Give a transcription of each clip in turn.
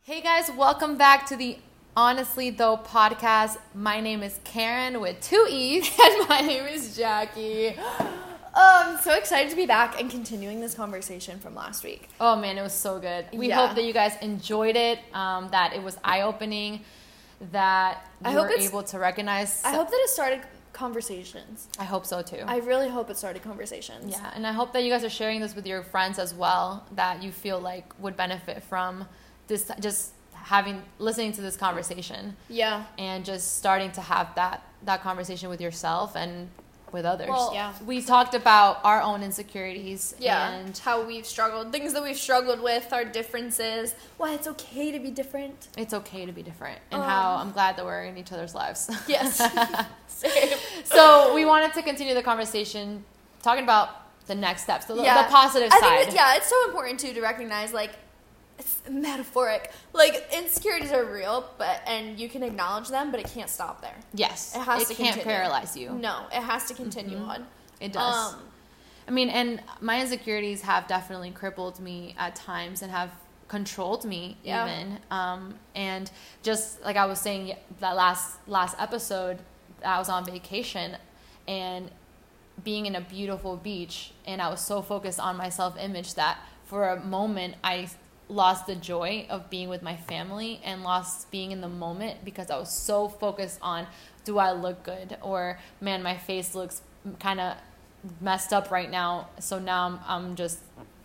Hey guys, welcome back to the Honestly Though podcast. My name is Karen with 2 E's. And my name is Jackie. I'm so excited to be back and continuing this conversation from last week. Oh man, it was so good. We hope that you guys enjoyed it, that it was eye-opening, that you were able to recognize. I hope that it started conversations. I hope so too. I really hope it started conversations. Yeah, and I hope that you guys are sharing this with your friends as well, that you feel like would benefit from this, just listening to this conversation. Yeah. And just starting to have that conversation with yourself and with others. Well, yeah. We talked about our own insecurities. Yeah. And how we've struggled, things that we've struggled with, our differences, why it's okay to be different. It's okay to be different. And how I'm glad that we're in each other's lives. Yes. Same. So we wanted to continue the conversation talking about the next steps, the positive side. I think it's so important too to recognize, like, it's metaphoric. Like, insecurities are real, and you can acknowledge them, but it can't stop there. Yes. It has to continue. It can't paralyze you. No, it has to continue on. It does. I mean, and my insecurities have definitely crippled me at times and have controlled me even. And just like I was saying that last episode, I was on vacation and being in a beautiful beach, and I was so focused on my self-image that for a moment I lost the joy of being with my family and lost being in the moment because I was so focused on, do I look good? Or, man, my face looks kind of messed up right now, so now I'm just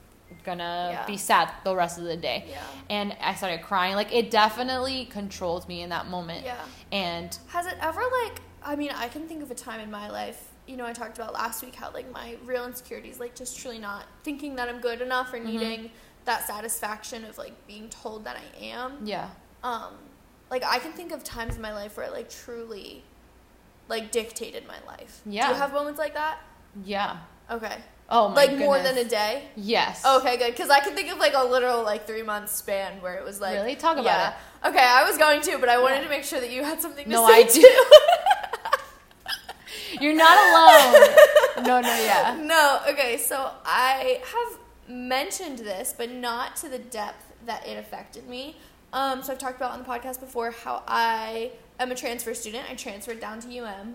gonna be sad the rest of the day. Yeah. And I started crying. Like, it definitely controlled me in that moment. Yeah. And has it ever, like, I mean, I can think of a time in my life, you know, I talked about last week how, like, my real insecurities, like, just truly not thinking that I'm good enough or needing that satisfaction of, like, being told that I am. Yeah. Like, I can think of times in my life where it, like, truly, like, dictated my life. Yeah. Do you have moments like that? Yeah. Okay. Oh, my like, goodness. more than a day? Yes. Okay, good. Because I can think of, like, a literal, like, 3-month span where it was, like... Really? Talk about it. Okay, I was going to, but I wanted to make sure that you had something to say, I do. too. You're not alone. No, No, okay, so I have mentioned this, but not to the depth that it affected me. So I've talked about on the podcast before how I am a transfer student. I transferred down to UM.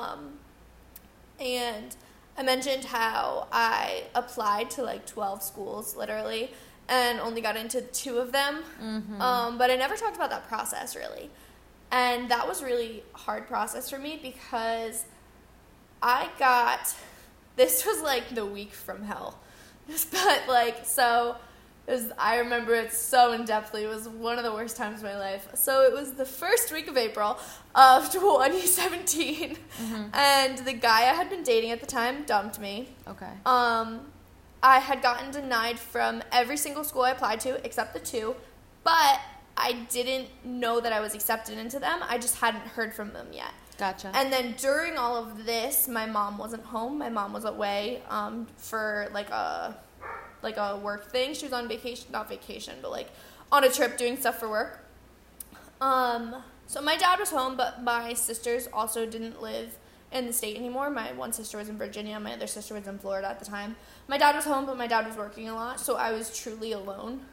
And I mentioned how I applied to, like, 12 schools, literally, and only got into 2 of them. But I never talked about that process, really. And that was a really hard process for me because this was, like, the week from hell. But, like, so, I remember it so in-depthly. It was one of the worst times of my life. So it was the first week of April of 2017. And the guy I had been dating at the time dumped me. Okay. I had gotten denied from every single school I applied to except the 2. But I didn't know that I was accepted into them. I just hadn't heard from them yet. Gotcha. And then during all of this, my mom wasn't home. My mom was away for, like, a work thing. She was on vacation, not vacation, but, like, on a trip doing stuff for work. So my dad was home, but my sisters also didn't live in the state anymore. My one sister was in Virginia. My other sister was in Florida at the time. My dad was home, but my dad was working a lot, so I was truly alone.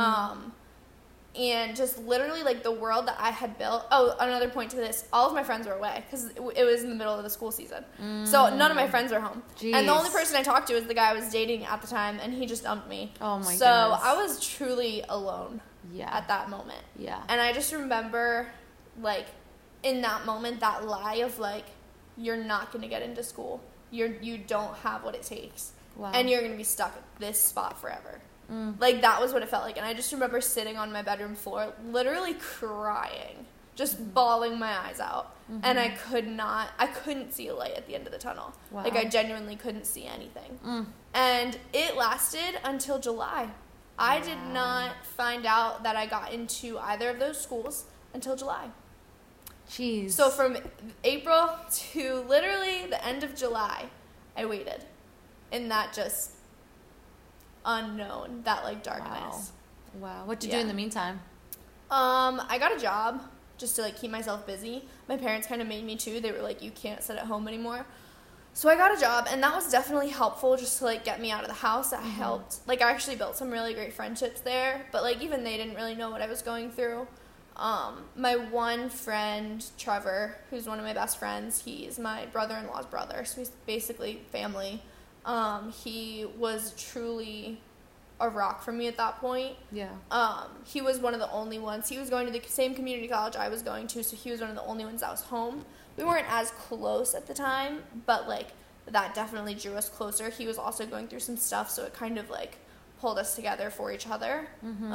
And just literally, like, the world that I had built. Oh, another point to this. All of my friends were away because it was in the middle of the school season. So none of my friends were home. Jeez. And the only person I talked to was the guy I was dating at the time, and he just dumped me. Oh, my goodness. So I was truly alone at that moment. Yeah. And I just remember, like, in that moment, that lie of, like, you're not going to get into school. You don't have what it takes. Wow. And you're going to be stuck at this spot forever. Like, that was what it felt like. And I just remember sitting on my bedroom floor, literally crying, just bawling my eyes out. And I couldn't see a light at the end of the tunnel. Wow. Like, I genuinely couldn't see anything. And it lasted until July. I did not find out that I got into either of those schools until July. Jeez. So from April to literally the end of July, I waited in that just unknown, that, like, darkness. Wow. What'd you do in the meantime? I got a job just to, like, keep myself busy. My parents kind of made me too. They were like, you can't sit at home anymore. So I got a job, and that was definitely helpful just to, like, get me out of the house. That helped. Like, I actually built some really great friendships there, but, like, even they didn't really know what I was going through. My one friend, Trevor, who's one of my best friends, he's my brother-in-law's brother, so he's basically family. He was truly a rock for me at that point. Yeah. He was one of the only ones. He was going to the same community college I was going to, so he was one of the only ones that was home. We weren't as close at the time, but, like, that definitely drew us closer. He was also going through some stuff, so it kind of, like, pulled us together for each other.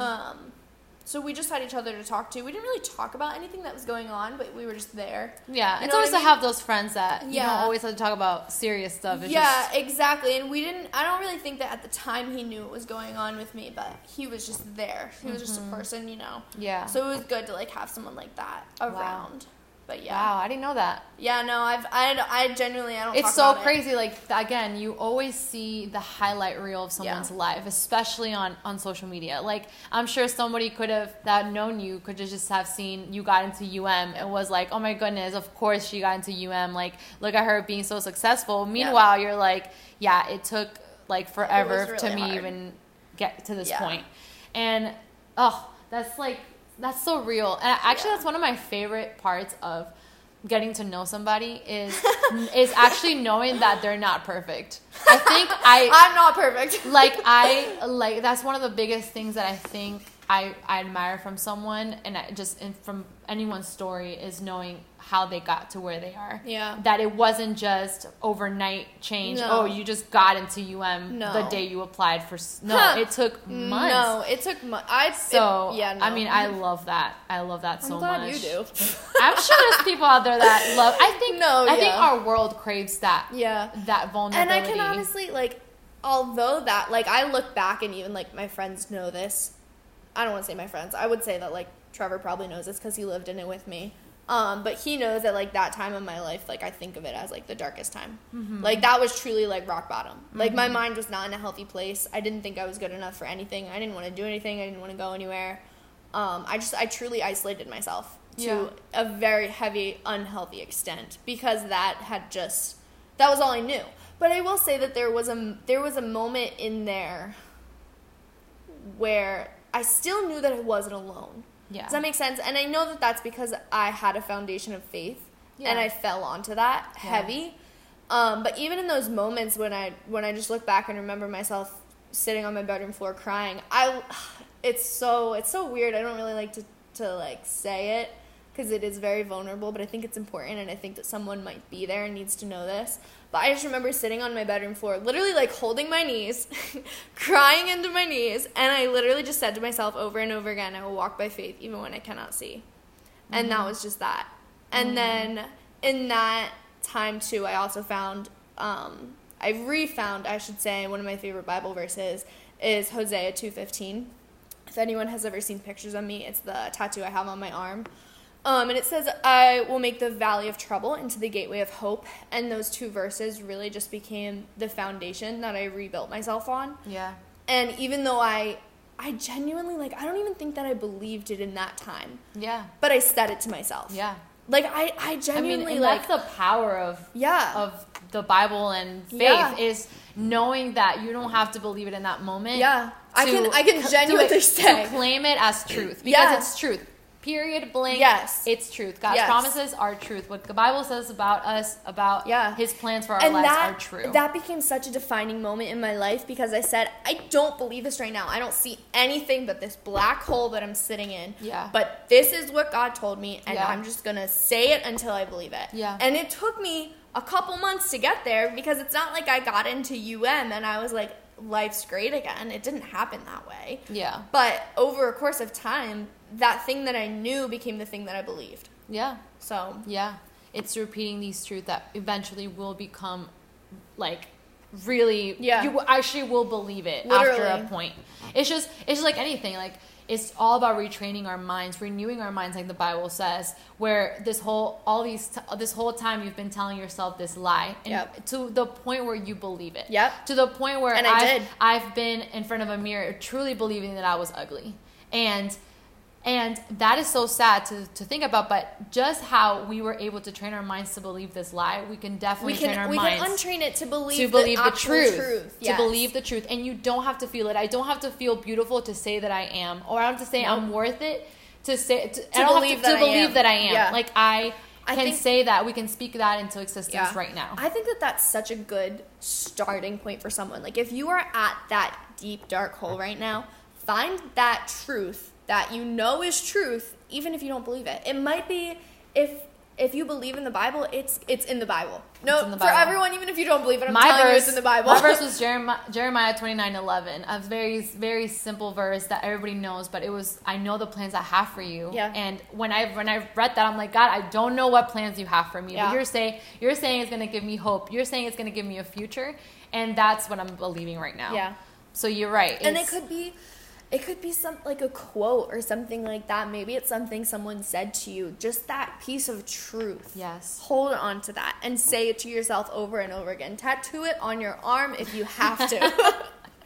So we just had each other to talk to. We didn't really talk about anything that was going on, but we were just there. Yeah, you it's know always what I to mean? have those friends that you don't always have to talk about serious stuff. It's Exactly. And I don't really think that at the time he knew what was going on with me, but he was just there. He was just a person, you know. Yeah. So it was good to, like, have someone like that around. Wow. But yeah. Wow, I didn't know that. Yeah, no, I genuinely, I don't It's talk so about crazy. Like, again, you always see the highlight reel of someone's life, especially on social media. Like, I'm sure somebody that known you could just have seen you got into UM and was like, oh my goodness, of course she got into UM. Like, look at her being so successful. Meanwhile, you're like, yeah, it took, like, forever really to me hard. even get to this point. And, that's so real. And actually, that's one of my favorite parts of getting to know somebody is actually knowing that they're not perfect. I think I'm not perfect. That's one of the biggest things that I think I admire from someone, and from anyone's story, is knowing how they got to where they are. Yeah. That it wasn't just overnight change. No. Oh, you just got into UM the day you applied for. No, it took months. No, it took months. I mean, I love that. I love that so much. I'm glad you do. I'm sure there's people out there that love. I think our world craves that. Yeah. That vulnerability. And I can honestly, like, although that, like, I look back and even, like, my friends know this. I don't want to say my friends. I would say that, like, Trevor probably knows this because he lived in it with me. But he knows that, like, that time of my life, like, I think of it as, like, the darkest time. Like, that was truly, like, rock bottom. Like, my mind was not in a healthy place. I didn't think I was good enough for anything. I didn't want to do anything. I didn't want to go anywhere. I truly isolated myself to a very heavy, unhealthy extent because that was all I knew. But I will say that there was a moment in there where I still knew that I wasn't alone. Yeah. Does that make sense? And I know that that's because I had a foundation of faith, and I fell onto that heavy. But even in those moments when I just look back and remember myself sitting on my bedroom floor crying, it's so weird. I don't really like to like say it because it is very vulnerable, but I think it's important, and I think that someone might be there and needs to know this. But I just remember sitting on my bedroom floor, literally, like, holding my knees, crying into my knees, and I literally just said to myself over and over again, I will walk by faith even when I cannot see. And that was just that. And then in that time, too, I also found, I refound, I should say, one of my favorite Bible verses is Hosea 2:15. If anyone has ever seen pictures of me, it's the tattoo I have on my arm. And it says, I will make the valley of trouble into the gateway of hope. And those two verses really just became the foundation that I rebuilt myself on. Yeah. And even though I genuinely, like, I don't even think that I believed it in that time. Yeah. But I said it to myself. Yeah. Like, I genuinely, that's the power of the Bible and faith is knowing that you don't have to believe it in that moment. Yeah. I can genuinely say. To claim it as truth. Because it's truth. Period, blank. Yes. It's truth. God's promises are truth. What the Bible says about us, about His plans for our lives are true. That became such a defining moment in my life because I said, I don't believe this right now. I don't see anything but this black hole that I'm sitting in. Yeah. But this is what God told me, and I'm just going to say it until I believe it. Yeah. And it took me a couple months to get there because it's not like I got into UM and I was like, life's great again. It didn't happen that way. Yeah. But over a course of time, that thing that I knew became the thing that I believed. Yeah. So. Yeah. It's repeating these truths that eventually will become, like, really. Yeah. You actually will believe it after a point. It's just like anything. Like, it's all about retraining our minds, renewing our minds, like the Bible says. Where this whole time you've been telling yourself this lie, and to the point where you believe it. Yep. To the point where I've been in front of a mirror, truly believing that I was ugly, and And that is so sad to think about, but just how we were able to train our minds to believe this lie, we can definitely train our minds. We can untrain it to believe the truth. Yes. To believe the truth. And you don't have to feel it. I don't have to feel beautiful to say that I am, or I don't have to say I'm worth it to say, I don't believe have to believe that I am. Yeah. Like I can say that, we can speak that into existence right now. I think that that's such a good starting point for someone. Like if you are at that deep, dark hole right now, find that truth that you know is truth, even if you don't believe it. It might be, if you believe in the Bible, it's in the Bible. No, for everyone, even if you don't believe it, I'm telling you it's in the Bible. My verse was Jeremiah 29:11, a very, very simple verse that everybody knows, but it was, I know the plans I have for you. Yeah. And when I read that, I'm like, God, I don't know what plans you have for me. Yeah. But you're saying it's going to give me hope. You're saying it's going to give me a future. And that's what I'm believing right now. Yeah. So you're right. And it could be some like a quote or something like that. Maybe it's something someone said to you. Just that piece of truth. Yes. Hold on to that and say it to yourself over and over again. Tattoo it on your arm if you have to.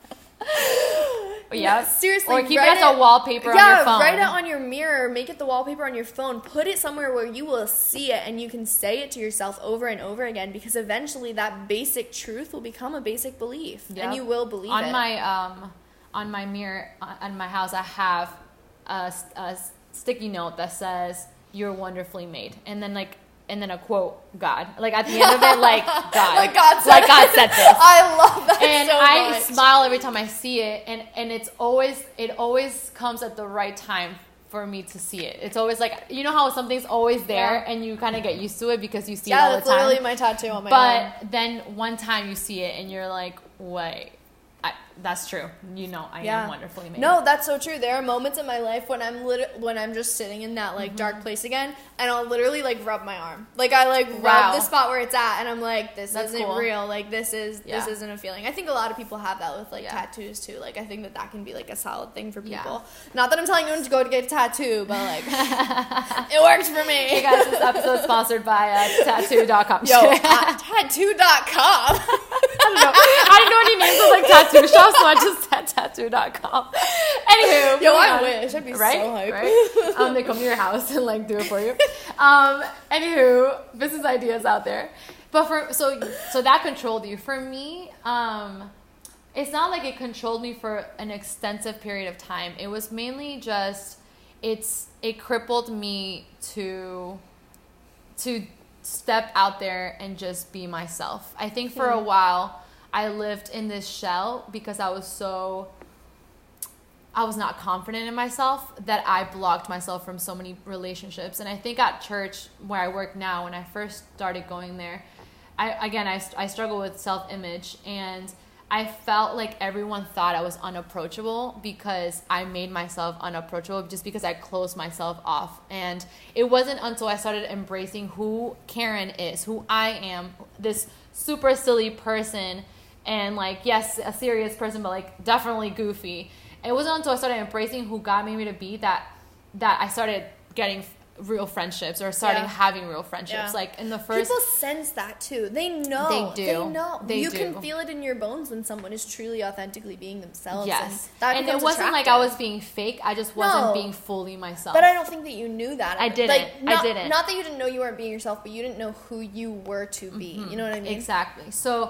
Yeah. Seriously. Or keep it as a wallpaper on your phone. Write it on your mirror. Make it the wallpaper on your phone. Put it somewhere where you will see it and you can say it to yourself over and over again, because eventually that basic truth will become a basic belief. Yep. And you will believe it. On my mirror on my house, I have a sticky note that says, "You're wonderfully made," and then a quote, God. Like at the end of it, like God, like God said this. I love that and so I much. smile every time I see it, and it always comes at the right time for me to see it. It's always like, you know how something's always there and you kind of get used to it because you see it all the time. Yeah, that's literally my tattoo on my arm. But then one time you see it and you're like, wait. That's true. You know, I am wonderfully made. No, that's so true. There are moments in my life when I'm just sitting in that like dark place again, and I'll literally like rub my arm. Like I rub the spot where it's at, and I'm like, this isn't real. Like this isn't a feeling. I think a lot of people have that with like tattoos too. Like I think that can be like a solid thing for people. Yeah. Not that I'm telling you to go to get a tattoo, but like it works for me. Hey guys, this episode is sponsored by tattoo.com. Tattoo.com. I didn't know any names of like tattoo shops, so I just said tattoo.com. Anywho. I wish. I'd be so hyped. Right? They come to your house and like do it for you. Anywho, business ideas out there. But so that controlled you. For me, it's not like it controlled me for an extensive period of time. It was mainly just, it crippled me to step out there and just be myself. I think for a while I lived in this shell because I was not confident in myself that I blocked myself from so many relationships. And I think at church where I work now, when I first started going there, I struggle with self-image, and I felt like everyone thought I was unapproachable because I made myself unapproachable just because I closed myself off. And it wasn't until I started embracing who Karen is, who I am, this super silly person, and like, yes, a serious person, but like definitely goofy. It wasn't until I started embracing who God made me to be that I started getting real friendships or starting having real friendships. Like in the first, people sense that too. They know. They do. They know. You do. can feel it in your bones when someone is truly authentically being themselves. Yes. And it wasn't attractive. like I was being fake. I just wasn't being fully myself. But I don't think that you knew that. I didn't. Like, I didn't. Not that you didn't know you weren't being yourself, but you didn't know who you were to be. Mm-hmm. You know what I mean? Exactly. So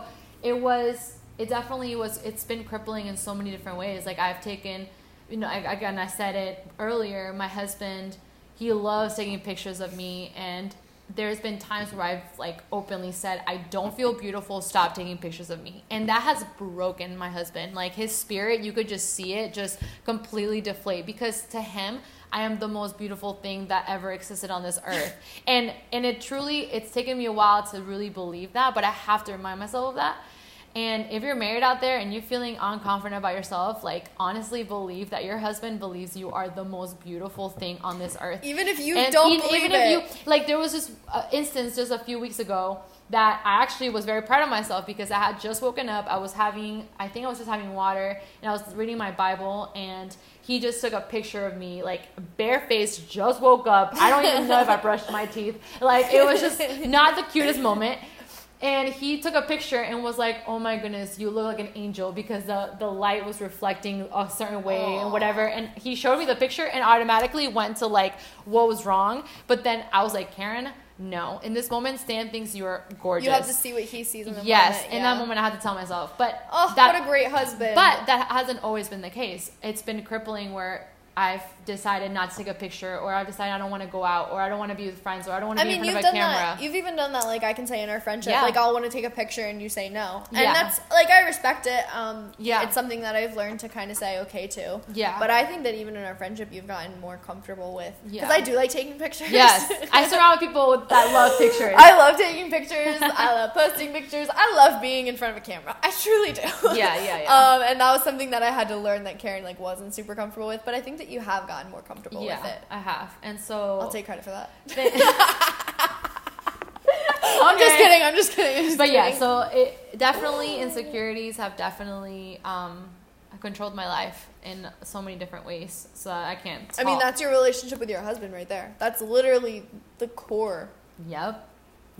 it's been crippling in so many different ways. Like I've taken, I said it earlier, my husband, he loves taking pictures of me, and there's been times where I've like openly said, I don't feel beautiful, stop taking pictures of me. And that has broken my husband. Like his spirit, you could just see it just completely deflate, because to him, I am the most beautiful thing that ever existed on this earth. And it's taken me a while to really believe that, but I have to remind myself of that. And if you're married out there and you're feeling unconfident about yourself, like honestly believe that your husband believes you are the most beautiful thing on this earth. Even if you don't believe it. Like there was this instance just a few weeks ago that I actually was very proud of myself, because I had just woken up. I was just having water, and I was reading my Bible, and he just took a picture of me, like barefaced, just woke up. I don't even know if I brushed my teeth. Like it was just not the cutest moment. And he took a picture and was like, oh my goodness, you look like an angel, because the light was reflecting a certain way and whatever. And he showed me the picture and automatically went to like what was wrong. But then I was like, Karen, no. In this moment, Stan thinks you're gorgeous. You have to see what he sees in the moment. Yes, in that moment I had to tell myself. But what a great husband. But that hasn't always been the case. It's been crippling where I've decided not to take a picture, or I've decided I don't want to go out, or I don't want to be with friends, or I don't want to be in front of a camera. That. You've even done that, like, I can say in our friendship. Yeah. Like, I'll want to take a picture and you say no. And that's, like, I respect it. It's something that I've learned to kind of say okay to. Yeah. But I think that even in our friendship, you've gotten more comfortable with. Yeah. Because I do like taking pictures. Yes. I surround people that love pictures. I love taking pictures. I love posting pictures. I love being in front of a camera. I truly do. Yeah. And that was something that I had to learn that Karen, like, wasn't super comfortable with. But I think that you have gotten more comfortable with it. I have. And so I'll take credit for that. Okay. I'm just kidding. So it definitely, insecurities have definitely controlled my life in so many different ways. So I can't talk. I mean, that's your relationship with your husband right there. That's literally the core. Yep.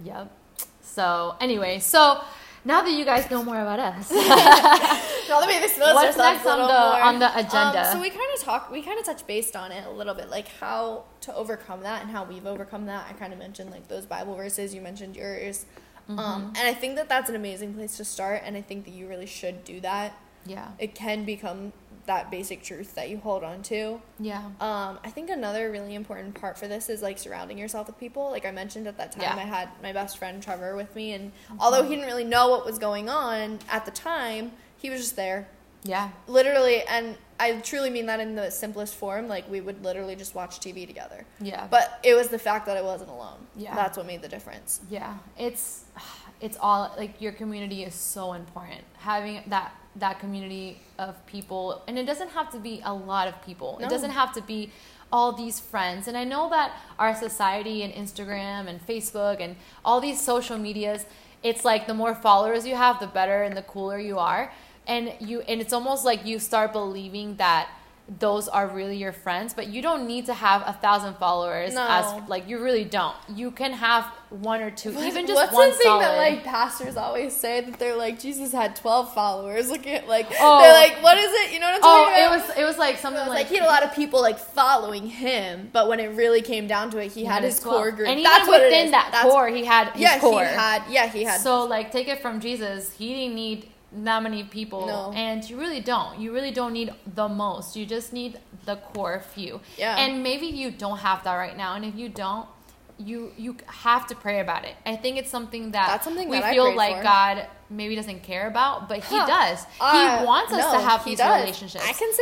So anyway, now that you guys know more about us, now that we've exposed what's ourselves next on the agenda? So we kind of touched based on it a little bit, like how to overcome that and how we've overcome that. I kind of mentioned like those Bible verses. You mentioned yours, and I think that that's an amazing place to start. And I think that you really should do that. Yeah, it can become that basic truth that you hold on to. Yeah. I think another really important part for this is like surrounding yourself with people. Like I mentioned at that time, I had my best friend Trevor with me, and although he didn't really know what was going on at the time, he was just there. Yeah. Literally, and I truly mean that in the simplest form. Like we would literally just watch TV together. Yeah. But it was the fact that I wasn't alone. Yeah. That's what made the difference. Yeah. It's all like your community is so important. Having that community of people, and it doesn't have to be a lot of people. No. It doesn't have to be all these friends. And I know that our society and Instagram and Facebook and all these social medias, it's like the more followers you have, the better and the cooler you are. And it's almost like you start believing that those are really your friends, but you don't need to have 1,000 followers. No. As like you really don't. You can have one or two, even just what's one the thing solid. That like pastors always say that they're like Jesus had 12 followers. Look at like they're like, what is it? You know what I'm talking about? It was like something like he had a lot of people like following him, but when it really came down to it, he had his 12. Core group. And that's even within that core, he had his core. He had. So like take it from Jesus, he didn't need that many people. No. And you really don't need the most. You just need the core few. Yeah. And maybe you don't have that right now, and if you don't, you have to pray about it. I think it's something that we feel like God maybe doesn't care about, but he does. He wants us to have these relationships.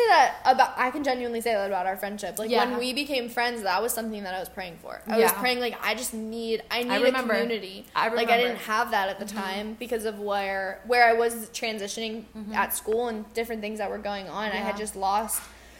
I can genuinely say that about our friendship. Like when we became friends, that was something that I was praying for. I was praying like I need a community. I remember. Like I didn't have that at the time because of where I was transitioning at school and different things that were going on. I had just lost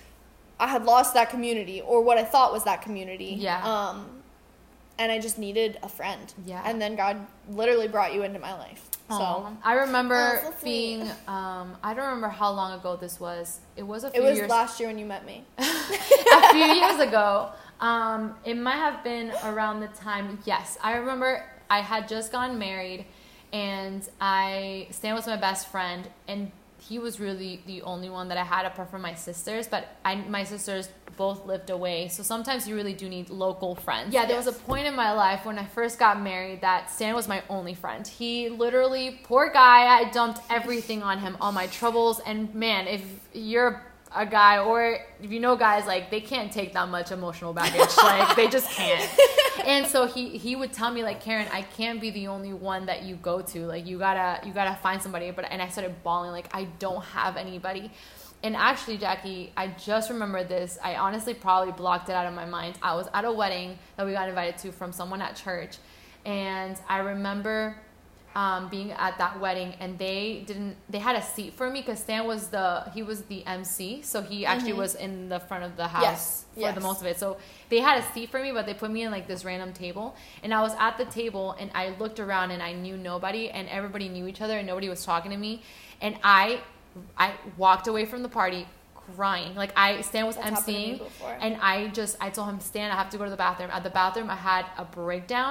that community, or what I thought was that community. Yeah. And I just needed a friend. Yeah. And then God literally brought you into my life. So I remember being, I don't remember how long ago this was. It was last year when you met me. A few years ago. It might have been around the time. Yes. I remember I had just gotten married, and Stan was my best friend, and he was really the only one that I had apart from my sisters, but my sisters both lived away. So sometimes you really do need local friends. Yeah, there was a point in my life when I first got married that Stan was my only friend. He literally, poor guy, I dumped everything on him, all my troubles. And man, if you're a guy, or if you know guys, like they can't take that much emotional baggage. Like they just can't. And so he would tell me like, Karen, I can't be the only one that you go to. Like you gotta find somebody. And I started bawling like I don't have anybody. And actually, Jackie, I just remembered this. I honestly probably blocked it out of my mind. I was at a wedding that we got invited to from someone at church, and I remember being at that wedding, and they had a seat for me because Stan was the MC, so he actually was in the front of the house for the most of it. So they had a seat for me, but they put me in like this random table, and I was at the table, and I looked around, and I knew nobody, and everybody knew each other, and nobody was talking to me, and I walked away from the party crying. Like Stan was emceeing, and I told him, Stan, I have to go to the bathroom. At the bathroom, I had a breakdown.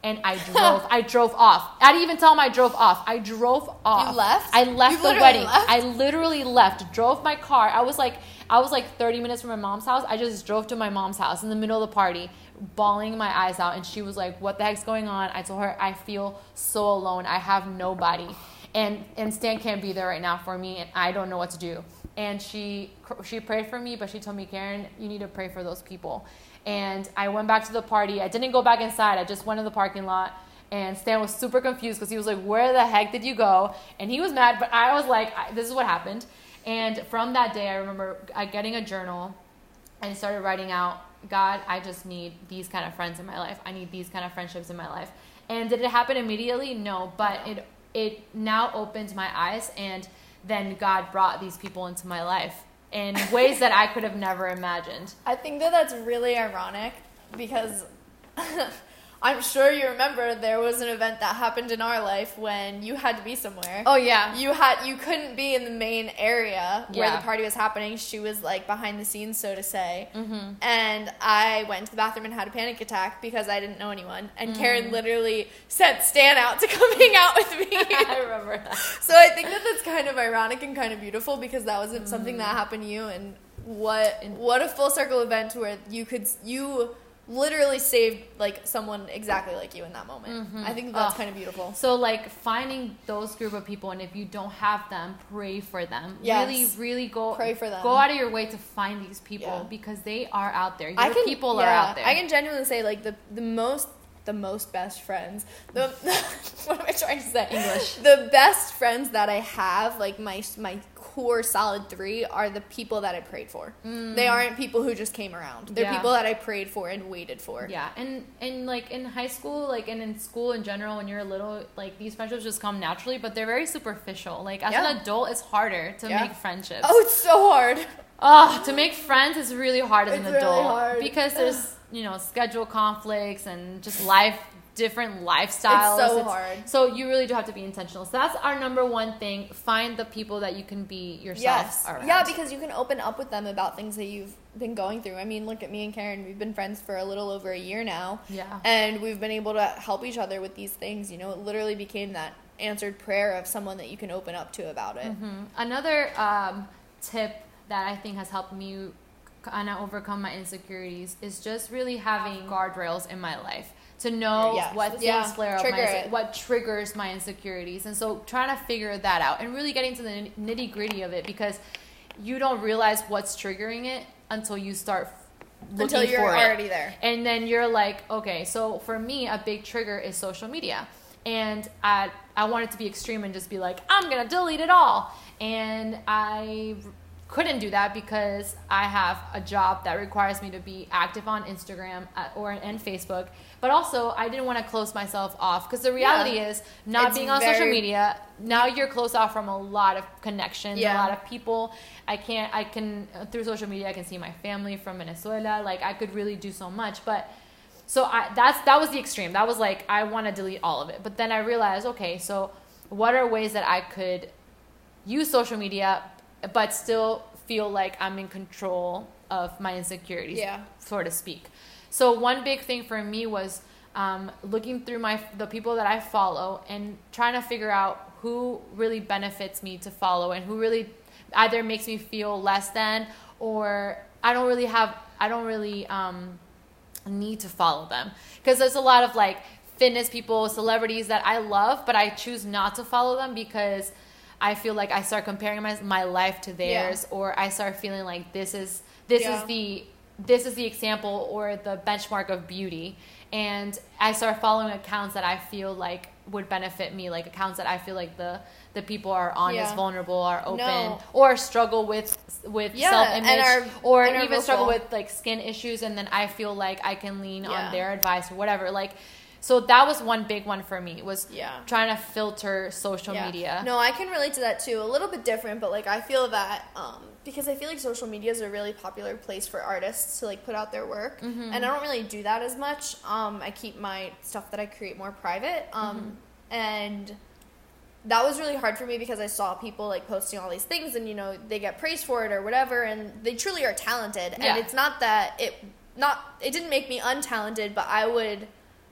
and I drove off. I didn't even tell him I drove off. I drove off. You left? I left You the literally wedding. left? I literally left. Drove my car. I was like 30 minutes from my mom's house. I just drove to my mom's house in the middle of the party, bawling my eyes out. And she was like, what the heck's going on? I told her, I feel so alone. I have nobody. And Stan can't be there right now for me, and I don't know what to do. And she prayed for me, but she told me, Karen, you need to pray for those people. And I went back to the party. I didn't go back inside. I just went to the parking lot. And Stan was super confused because he was like, where the heck did you go? And he was mad, but I was like, this is what happened. And from that day, I remember getting a journal and started writing out, God, I just need these kind of friends in my life. I need these kind of friendships in my life. And did it happen immediately? No, but it now opened my eyes, and then God brought these people into my life in ways that I could have never imagined. I think that's really ironic because I'm sure you remember there was an event that happened in our life when you had to be somewhere. Oh, yeah. You couldn't be in the main area where Yeah. the party was happening. She was like behind the scenes, so to say. Mm-hmm. And I went to the bathroom and had a panic attack because I didn't know anyone. And Karen literally sent Stan out to come hang out with me. I remember that. So I think that's kind of ironic and kind of beautiful because that was something that happened to you, and what a full circle event where you literally saved like someone exactly like you in that moment. I think that's kind of beautiful. So like finding those group of people, and if you don't have them, pray for them. Yes. Really go Pray for them. Go out of your way to find these people Yeah. because they are out there. People yeah, are out there. I can genuinely say like the most best friends. What am I trying to say? English. The best friends that I have, like my core solid 3, are the people that I prayed for. They aren't people who just came around. They're Yeah. people that I prayed for and waited for. Yeah, and like in high school, like and in school in general, when you're little, like these friendships just come naturally, but they're very superficial. Like as an adult, it's harder to make friendships. Oh, it's so hard. To make friends is really hard as It's an really adult hard. because there's schedule conflicts and just different lifestyles. It's so hard. So you really do have to be intentional. So that's our number one thing. Find the people that you can be yourself around. Yeah, because you can open up with them about things that you've been going through. I mean, look at me and Karen. We've been friends for a little over a year now. Yeah. And we've been able to help each other with these things. It literally became that answered prayer of someone that you can open up to about it. Another tip that I think has helped me kind of overcome my insecurities is just really having guardrails in my life to know what things flare up, what triggers my insecurities. And so trying to figure that out and really getting to the nitty gritty of it, because you don't realize what's triggering it until you start looking Until you're for it. already there. And then you're like, okay, so for me, a big trigger is social media. And I wanted to be extreme and just be like, I'm going to delete it all. And I couldn't do that because I have a job that requires me to be active on Instagram and Facebook. But also, I didn't want to close myself off because the reality is not being on social media, now you're closed off from a lot of connections, a lot of people. I can, through social media, I can see my family from Venezuela. Like, I could really do so much. But so that was the extreme. That was like, I want to delete all of it. But then I realized, okay, so what are ways that I could use social media but still feel like I'm in control of my insecurities, so to speak. So one big thing for me was looking through the people that I follow and trying to figure out who really benefits me to follow and who really either makes me feel less than, or I don't really need to follow them. Because there's a lot of like fitness people, celebrities that I love, but I choose not to follow them because I feel like I start comparing my life to theirs, or I start feeling like this is the example or the benchmark of beauty, and I start following accounts that I feel like would benefit me, like accounts that I feel like the people are honest, vulnerable, are open, or struggle with self-image, or even struggle with like skin issues, and then I feel like I can lean on their advice or whatever. Like, so that was one big one for me, was trying to filter social media. No, I can relate to that too. A little bit different, but like I feel that because I feel like social media is a really popular place for artists to like put out their work, and I don't really do that as much. I keep my stuff that I create more private, and that was really hard for me because I saw people like posting all these things, and they get praised for it or whatever, and they truly are talented. And it's not that it didn't make me untalented, but I would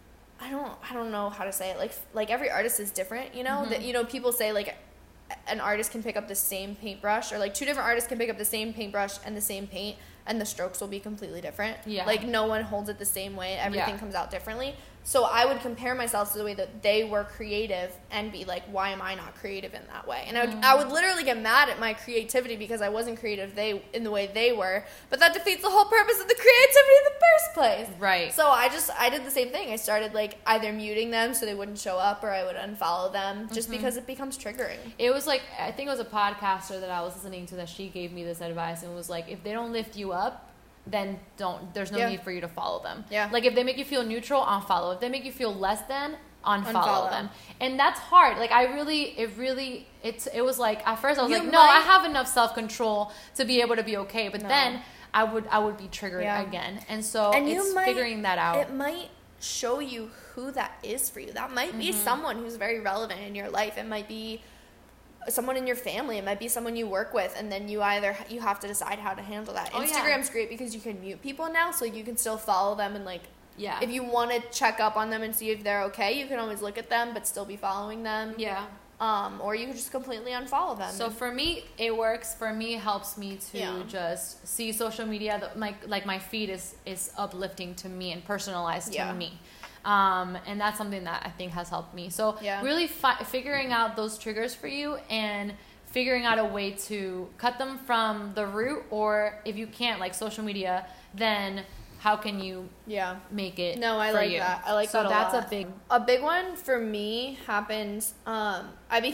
I don't know how to say it. Like every artist is different, you know? That, you know, people say like an artist can pick up the same paintbrush, or like two different artists can pick up the same paintbrush and the same paint, and the strokes will be completely different. Yeah. Like no one holds it the same way. Everything comes out differently. So I would compare myself to the way that they were creative and be like, why am I not creative in that way? And I would literally get mad at my creativity because I wasn't creative in the way they were. But that defeats the whole purpose of the creativity in the first place. Right. So I did the same thing. I started like either muting them so they wouldn't show up, or I would unfollow them just because it becomes triggering. It was like, I think it was a podcaster that I was listening to that she gave me this advice, and it was like, if they don't lift you up, then there's no need for you to follow them. Yeah. Like if they make you feel neutral, unfollow. If they make you feel less than, unfollow them. And that's hard. Like it was like, at first I was no, I have enough self-control to be able to be okay. But then I would be triggered again. And so it's figuring that out. It might show you who that is for you. That might be someone who's very relevant in your life. It might be someone in your family. It might be someone you work with, and then you have to decide how to handle that. Instagram's great because you can mute people now, so you can still follow them, and like if you want to check up on them and see if they're okay, you can always look at them but still be following them. Or you can just completely unfollow them. So for me, it works. For me, it helps me to just see social media. Like my feed is uplifting to me and personalized to me. And that's something that I think has helped me. So really figuring out those triggers for you and figuring out a way to cut them from the root, or if you can't, like social media, then how can you make it I for like you? that. I like so that that's lot. a big one for me happened, I'm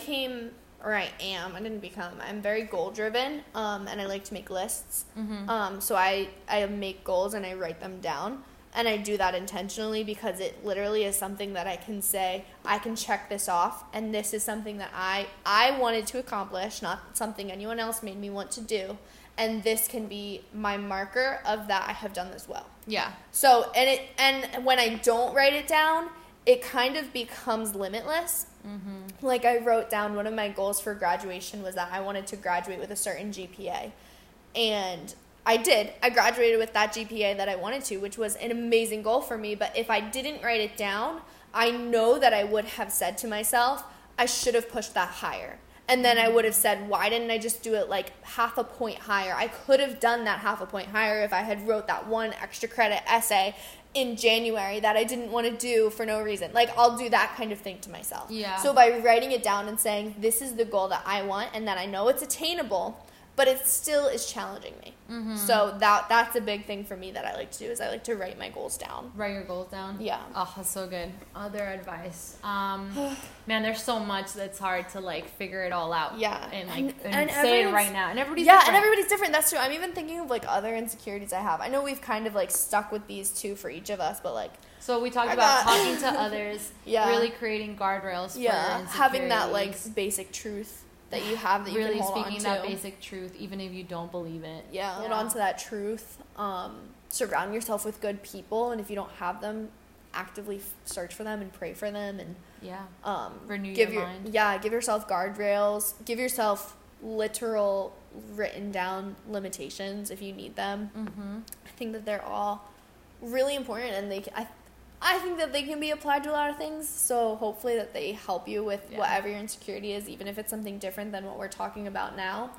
very goal driven, and I like to make lists. So I make goals and I write them down. And I do that intentionally because it literally is something that I can say, I can check this off, and this is something that I wanted to accomplish, not something anyone else made me want to do. And this can be my marker of that I have done this well. Yeah. So, and when I don't write it down, it kind of becomes limitless. Like I wrote down, one of my goals for graduation was that I wanted to graduate with a certain GPA. And I did. I graduated with that GPA that I wanted to, which was an amazing goal for me. But if I didn't write it down, I know that I would have said to myself, I should have pushed that higher. And then I would have said, why didn't I just do it like half a point higher? I could have done that half a point higher if I had wrote that one extra credit essay in January that I didn't want to do for no reason. Like, I'll do that kind of thing to myself. Yeah. So by writing it down and saying, this is the goal that I want, and that I know it's attainable, but it still is challenging me. So that's a big thing for me that I like to do, is I like to write my goals down. Write your goals down? Yeah. Oh, that's so good. Other advice. Man, there's so much that's hard to like figure it all out. Yeah. And say it right now. And everybody's different. And everybody's different. That's true. I'm even thinking of like other insecurities I have. I know we've kind of like stuck with these two for each of us, but like. So we talked about talking to others, really creating guardrails for insecurities. Having that like basic truth that you have that you really can hold on to. Speaking that basic truth, even if you don't believe it. Hold on to that truth. Surround yourself with good people, and if you don't have them, actively search for them and pray for them, and renew your mind. Give yourself guardrails. Give yourself literal written down limitations if you need them. I think that they're all really important, and I think that they can be applied to a lot of things, so hopefully that they help you with whatever your insecurity is, even if it's something different than what we're talking about now.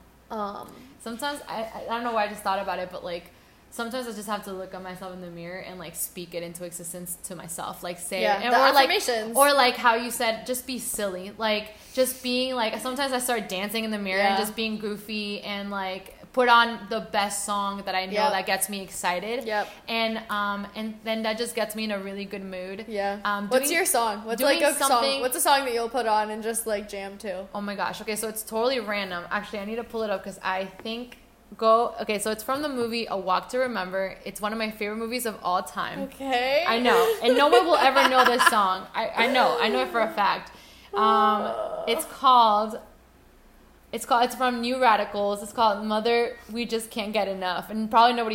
Sometimes, I don't know why I just thought about it, but like, sometimes I just have to look at myself in the mirror and like speak it into existence to myself, like say or affirmations. Or like how you said, just be silly, like just being like, sometimes I start dancing in the mirror and just being goofy and like put on the best song that I know that gets me excited. And then that just gets me in a really good mood. What's your song? What's like a song? What's a song that you'll put on and just like jam to? Oh my gosh. Okay, so it's totally random. Actually, I need to pull it up because I think so it's from the movie A Walk to Remember. It's one of my favorite movies of all time. Okay. I know. And no one will ever know this song. I know it for a fact. It's from New Radicals. It's called Mother, We Just Can't Get Enough. And probably nobody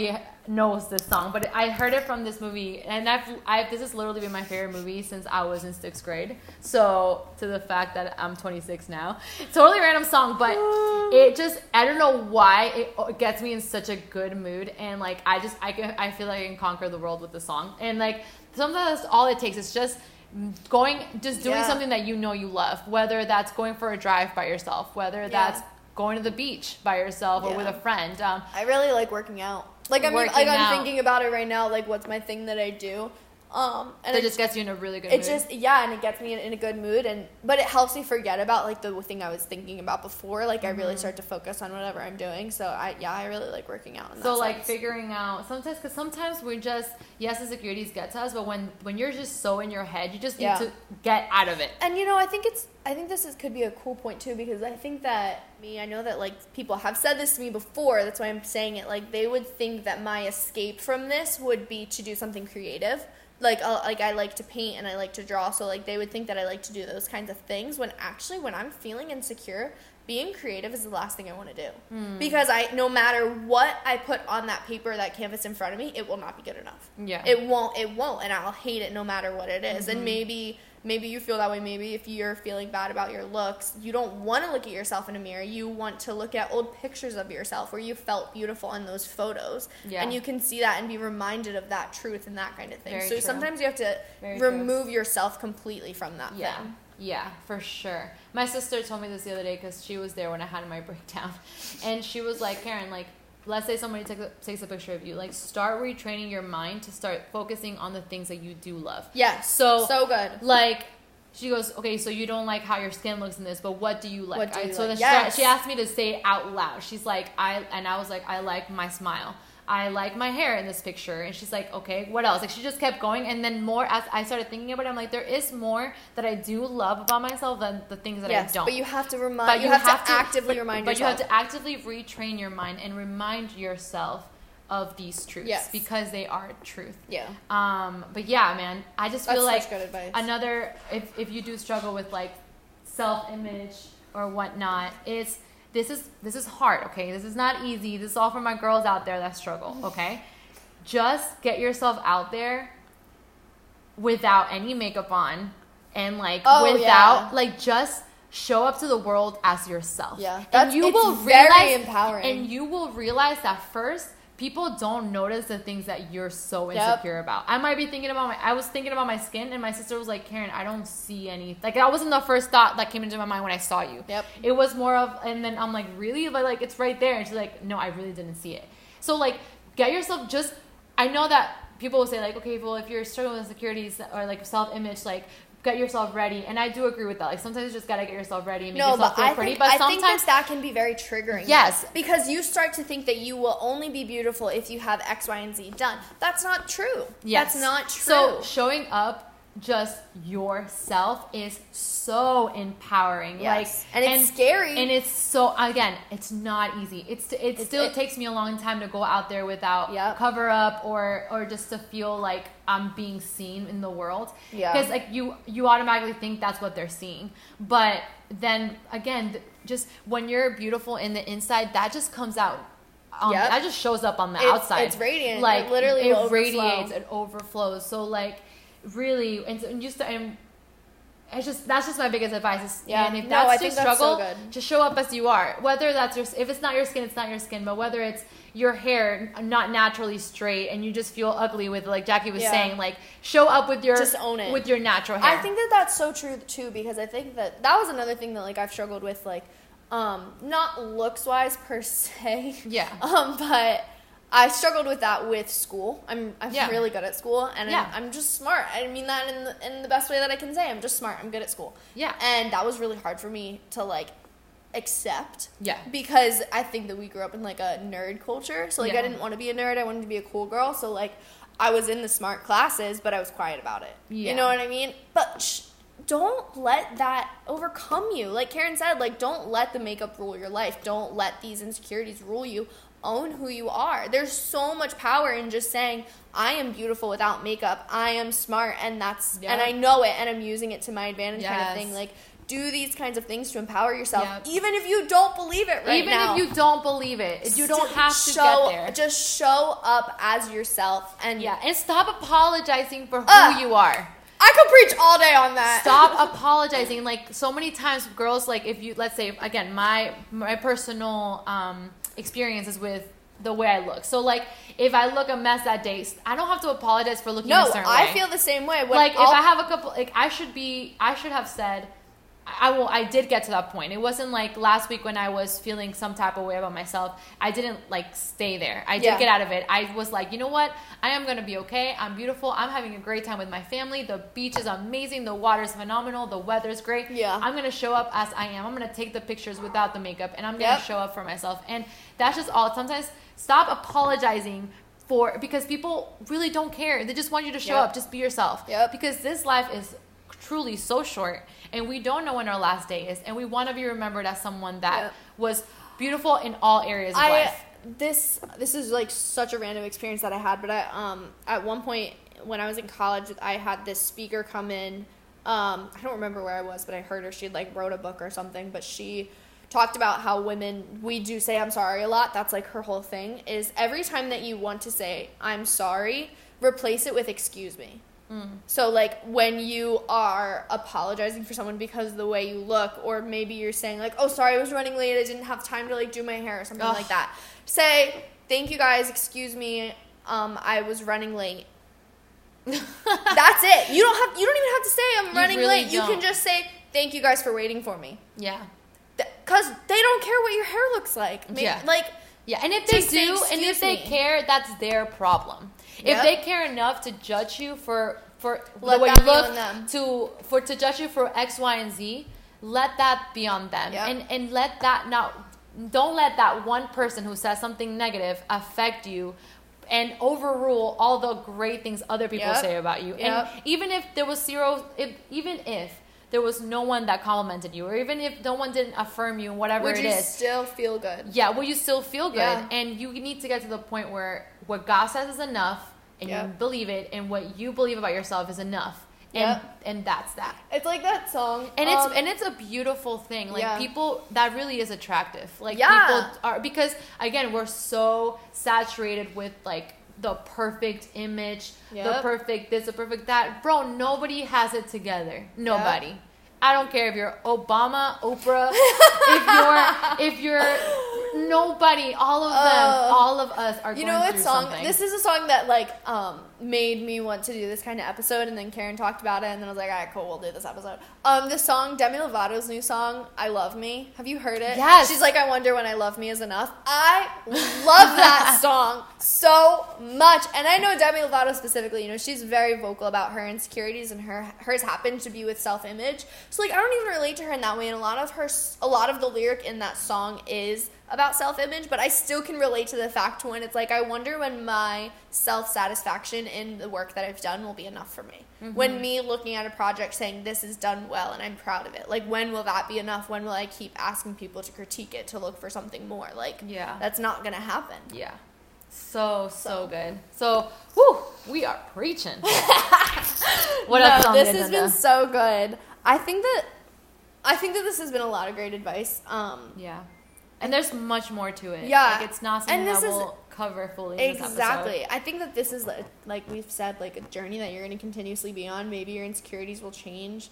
knows this song, but I heard it from this movie, and this has literally been my favorite movie since I was in 6th grade. So to the fact that I'm 26 now, totally random song, but it just, I don't know why it gets me in such a good mood, and like I feel like I can conquer the world with the song, and like sometimes all it takes is just doing something that you know you love, whether that's going for a drive by yourself, whether that's going to the beach by yourself or with a friend. I really like working out. Like I'm thinking about it right now. Like, what's my thing that I do? And it just gets you in a really good mood. And it gets me in a good mood, but it helps me forget about like the thing I was thinking about before. Like I really start to focus on whatever I'm doing. So I really like working out. So like figuring out sometimes we just, yes, insecurities get to us, but when you're just so in your head, you just need to get out of it. And I think could be a cool point too, because I think that I know that like people have said this to me before. That's why I'm saying it. Like they would think that my escape from this would be to do something creative. Like I like to paint and I like to draw, so like they would think that I like to do those kinds of things, when actually when I'm feeling insecure, being creative is the last thing I want to do. Because no matter what I put on that paper, that canvas in front of me, it will not be good enough. Yeah. It won't, and I'll hate it no matter what it is. And maybe you feel that way. Maybe if you're feeling bad about your looks, you don't want to look at yourself in a mirror. You want to look at old pictures of yourself where you felt beautiful in those photos. Yeah. And you can see that and be reminded of that truth and that kind of thing. Very true. Sometimes you have to remove yourself completely from that thing. Yeah, for sure. My sister told me this the other day because she was there when I had my breakdown. And she was like, Karen, like, let's say somebody takes a picture of you. Like, start retraining your mind to start focusing on the things that you do love. Yes. So good. Like, she goes, okay, so you don't like how your skin looks in this, but what do you like? What do you so like? Then she asked me to say it out loud. She's like, I was like, I like my smile. I like my hair in this picture. And she's like, okay, what else? Like, she just kept going. And then more, as I started thinking about it, I'm like, there is more that I do love about myself than the things that I don't. But you have to remind, you have to actively remind yourself. But you have to actively retrain your mind and remind yourself of these truths because they are truth. Yeah. But yeah, man, I just feel like good advice. Another, if you do struggle with like self-image or whatnot, this is hard, okay? This is not easy. This is all for my girls out there that struggle, okay? Just get yourself out there without any makeup on and like just show up to the world as yourself. Yeah. It's very empowering. And you will realize that first, people don't notice the things that you're so insecure about. I might be thinking about I was thinking about my skin, and my sister was like, Karen, I don't see any. Like, that wasn't the first thought that came into my mind when I saw you. Yep. It was more of, and then I'm like, really? But like, it's right there. And she's like, no, I really didn't see it. So like, get yourself I know that people will say like, okay, well, if you're struggling with insecurities or like self-image, like, get yourself ready. And I do agree with that. Like, sometimes you just gotta get yourself ready and make yourself feel pretty. But sometimes I think that can be very triggering. Yes. Because you start to think that you will only be beautiful if you have X, Y, and Z done. That's not true. Yes. That's not true. So showing up just yourself is so empowering. Yes. Like, and it's scary. And it's so, again, it's not easy. It still takes me a long time to go out there without cover up or just to feel like I'm being seen in the world. Yeah. Because like you automatically think that's what they're seeing. But then again, just when you're beautiful in the inside, that just comes out. That just shows up on the outside. It's radiant. Like, it literally it radiates. It overflows. So like, really, and it's just, that's just my biggest advice. And if that's your struggle, just show up as you are. Whether that's if it's not your skin, it's not your skin. But whether it's your hair not naturally straight and you just feel ugly with, like Jackie was saying, like, show up with your, just own it, with your natural hair. I think that's so true too, because I think that was another thing that like I've struggled with, like, not looks wise per se. Yeah. But I struggled with that with school. I'm really good at school, and I'm just smart. I mean that in the best way that I can say. I'm just smart. I'm good at school. Yeah. And that was really hard for me to like accept. Yeah. Because I think that we grew up in like a nerd culture. So like I didn't want to be a nerd. I wanted to be a cool girl. So like I was in the smart classes, but I was quiet about it. Yeah. You know what I mean? But don't let that overcome you. Like Karen said, like, don't let the makeup rule your life. Don't let these insecurities rule you. Own who you are. There's so much power in just saying, I am beautiful without makeup. I am smart, and that's and I know it, and I'm using it to my advantage kind of thing. Like, do these kinds of things to empower yourself, Yep. even if you don't believe it right now. Even if you don't believe it, you don't have to get there. Just show up as yourself, and and stop apologizing for who you are. I could preach all day on that. Stop apologizing. Like, so many times girls, like, if you, let's say, again, my personal experiences with the way I look. So, like, if I look a mess that day, I don't have to apologize for looking a certain way. No, I feel the same way. Like, if I have a couple, like, I should have said, I did get to that point. It wasn't like last week when I was feeling some type of way about myself. I didn't, like, stay there. I did get out of it. I was like, you know what? I am going to be okay. I'm beautiful. I'm having a great time with my family. The beach is amazing. The water is phenomenal. The weather's great. Yeah. I'm going to show up as I am. I'm going to take the pictures without the makeup, and I'm going to show up for myself. And that's just all. Sometimes stop apologizing because people really don't care. They just want you to show up. Just be yourself. Because this life is truly so short, and we don't know when our last day is, and we want to be remembered as someone that was beautiful in all areas of life. This is like such a random experience that I had, but I at one point when I was in college, I had this speaker come in. I don't remember where I was, but I heard her. She had, like, wrote a book or something, but she talked about how women, we do say I'm sorry a lot. That's, like, her whole thing is every time that you want to say I'm sorry, replace it with excuse me. So, like, when you are apologizing for someone because of the way you look, or maybe you're saying, like, oh, sorry, I was running late, I didn't have time to, like, do my hair or something like that. Say, thank you guys, excuse me, I was running late. That's it. You don't even have to say I'm running late. You can just say, thank you guys for waiting for me. Yeah. Because they don't care what your hair looks like. Maybe, and if they do, and if they care, that's their problem. If they care enough to judge you for the way you look, to judge you for X, Y, and Z, let that be on them. And let that don't let that one person who says something negative affect you and overrule all the great things other people say about you. And even if there was even if there was no one that complimented you, or even if no one didn't affirm you, whatever it is. Would you still feel good? Yeah, will you still feel good? And you need to get to the point where what God says is enough, and you believe it, and what you believe about yourself is enough. And that's that. It's like that song. And it's a beautiful thing. Like, people, that really is attractive. Like, people are, because, again, we're so saturated with, like, the perfect image, the perfect this, the perfect that. Bro, nobody has it together. Nobody. I don't care if you're Obama, Oprah, if you're nobody, all of us are going through something. This is a song that, like, made me want to do this kind of episode, and then Karen talked about it, and then I was like, all right, cool, we'll do this episode. This song, Demi Lovato's new song, I Love Me. Have you heard it? Yes. She's like, I wonder when I love me is enough. I love that song so much. And I know Demi Lovato specifically, you know, she's very vocal about her insecurities, and hers happens to be with self-image. So, like, I don't even relate to her in that way, and a lot of the lyric in that song is about self-image, but I still can relate to the fact when it's like, I wonder when my self-satisfaction in the work that I've done will be enough for me. When me looking at a project saying this is done well and I'm proud of it, like, when will that be enough? When will I keep asking people to critique it, to look for something more? Like, that's not gonna happen. So good. So, we are preaching. What else on the agenda? This has been so good. I think that this has been a lot of great advice. And there's much more to it. Yeah. Like, it's not something that we'll cover fully in this episode. Exactly. I think that this is, like we've said, like, a journey that you're going to continuously be on. Maybe your insecurities will change.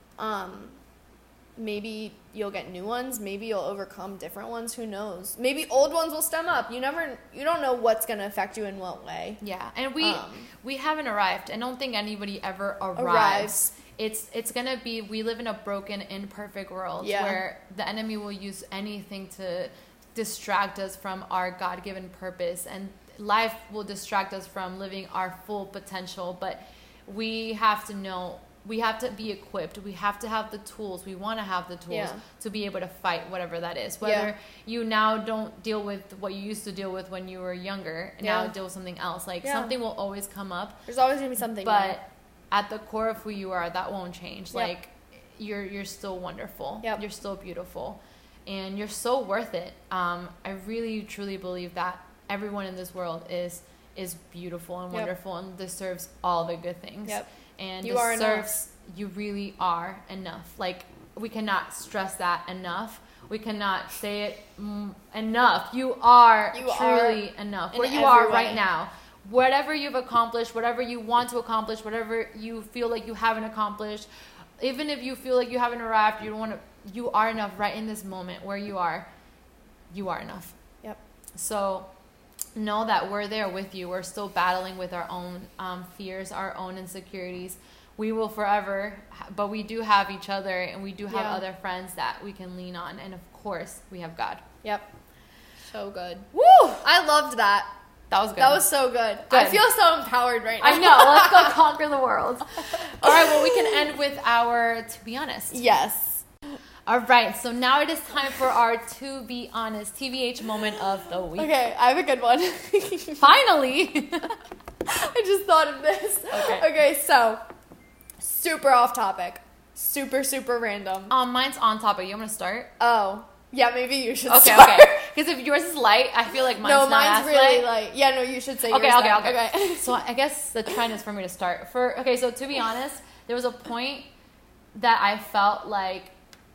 Maybe you'll get new ones. Maybe you'll overcome different ones. Who knows? Maybe old ones will stem up. You don't know what's going to affect you in what way. Yeah. And we haven't arrived. I don't think anybody ever arrives. It's gonna be, we live in a broken, imperfect world where the enemy will use anything to distract us from our God-given purpose, and life will distract us from living our full potential. But we have to know, we have to be equipped, we have to have the tools, we want to have the tools to be able to fight whatever that is. Whether you now don't deal with what you used to deal with when you were younger, and now deal with something else. Like, something will always come up. There's always gonna be something. But at the core of who you are, that won't change. Like, you're still wonderful. You're still beautiful, and you're so worth it. I really truly believe that everyone in this world is beautiful and wonderful and deserves all the good things. And you really are enough. Like, we cannot stress that enough. We cannot say it enough. You are truly enough. Where you are right now. Whatever you've accomplished, whatever you want to accomplish, whatever you feel like you haven't accomplished, even if you feel like you haven't arrived, you are enough right in this moment where you are. You are enough. Yep. So know that we're there with you. We're still battling with our own fears, our own insecurities. We will forever, but we do have each other, and we do have other friends that we can lean on. And of course, we have God. Yep. So good. Woo! I loved that. That was good. That was so good. I feel so empowered right now. I know. Let's go conquer the world. All right. Well, we can end with our To Be Honest. Yes. All right. So now it is time for our To Be Honest TBH moment of the week. Okay. I have a good one. Finally. I just thought of this. Okay. So, super off topic. Super, super random. Mine's on topic. You want me to start? Oh. Yeah, maybe you should start. Okay. Because if yours is light, I feel like mine's not as really light. Yeah, no, you should say yours. Okay. So I guess the trend is for me to start. So to be honest, there was a point that I felt like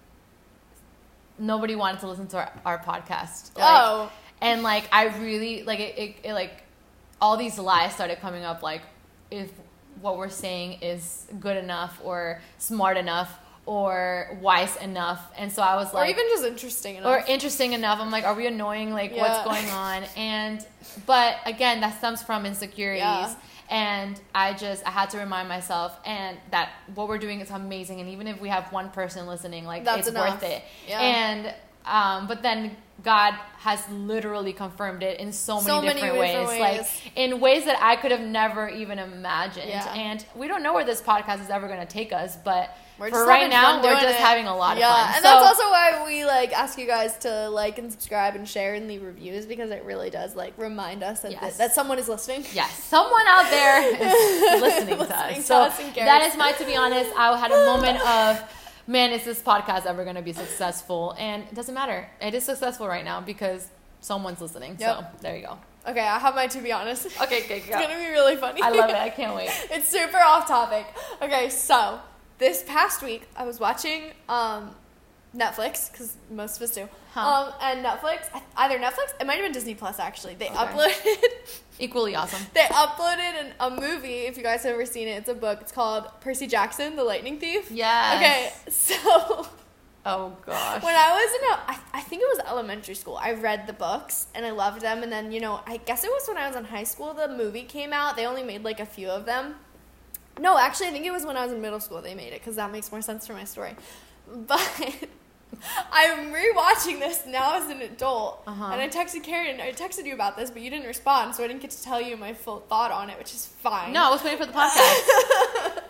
nobody wanted to listen to our podcast. And like I really like it like all these lies started coming up, like if what we're saying is good enough or smart enough or wise enough. And so I was like, or even just interesting enough. I'm like, are we annoying? Like what's going on? But again, that stems from insecurities. And I had to remind myself and that what we're doing is amazing. And even if we have one person listening, like it's worth it. Yeah. And, but then God has literally confirmed it in so many different ways. Like in ways that I could have never even imagined. Yeah. And we don't know where this podcast is ever going to take us, but for right now, we're just having a lot of fun. And that's also why we like ask you guys to like and subscribe and share and leave reviews, because it really does like remind us that someone is listening. Yes, someone out there is listening to us. So that is my To Be Honest. I had a moment of, man, is this podcast ever going to be successful? And it doesn't matter. It is successful right now because someone's listening. Yep. So there you go. Okay, I have my To Be Honest. Okay, go. It's going to be really funny. I love it. I can't wait. It's super off topic. Okay, so this past week, I was watching Netflix, because most of us do. And Netflix, either Netflix, it might have been Disney Plus actually. They uploaded. Equally awesome. They uploaded a movie, if you guys have ever seen it. It's a book. It's called Percy Jackson, The Lightning Thief. Yes. Okay, so. Oh gosh. When I was I think it was elementary school, I read the books and I loved them. And then, I guess it was when I was in high school, the movie came out. They only made like a few of them. No, actually, I think it was when I was in middle school they made it, because that makes more sense for my story. But I'm rewatching this now as an adult, and I texted Karen, I texted you about this, but you didn't respond, so I didn't get to tell you my full thought on it, which is fine. No, I was waiting for the podcast.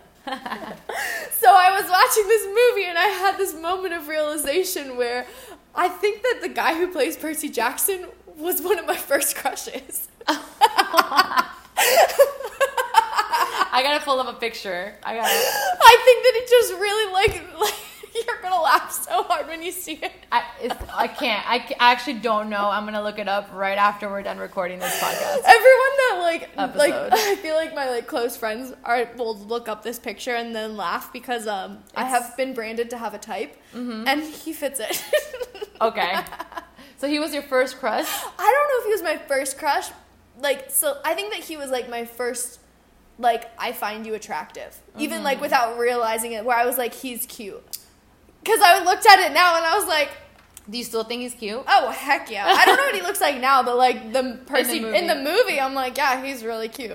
So I was watching this movie, and I had this moment of realization where I think that the guy who plays Percy Jackson was one of my first crushes. I gotta pull up a picture. I think that it just really like you're gonna laugh so hard when you see it. I can't. I actually don't know. I'm gonna look it up right after we're done recording this podcast. Everyone that episode. I feel like my close friends will look up this picture and then laugh because I have been branded to have a type, and he fits it. Okay, so he was your first crush? I don't know if he was my first crush. So I think that he was my first. I find you attractive. Even, without realizing it, where I was he's cute. Because I looked at it now and I was like... Do you still think he's cute? Oh, heck yeah. I don't know what he looks like now, but, the Percy... In the movie, I'm like, yeah, he's really cute.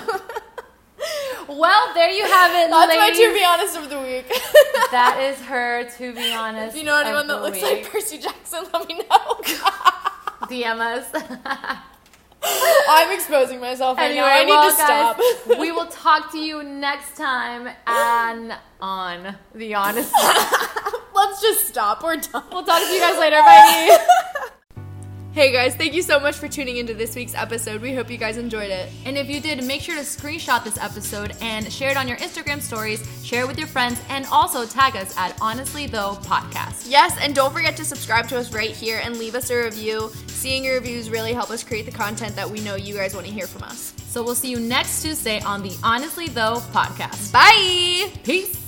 Well, there you have it, That's ladies. my To Be Honest of the week. That is her To Be Honest. If you know anyone that looks like Percy Jackson, let me know. DM us. I'm exposing myself right now. I need to stop. Guys, we will talk to you next time on The Honest. Let's just stop. We're done. We'll talk to you guys later. Bye. Hey guys, thank you so much for tuning into this week's episode. We hope you guys enjoyed it. And if you did, make sure to screenshot this episode and share it on your Instagram stories, share it with your friends, and also tag us at Honestly Though Podcast. Yes, and don't forget to subscribe to us right here and leave us a review. Seeing your reviews really help us create the content that we know you guys want to hear from us. So we'll see you next Tuesday on the Honestly Though Podcast. Bye! Peace!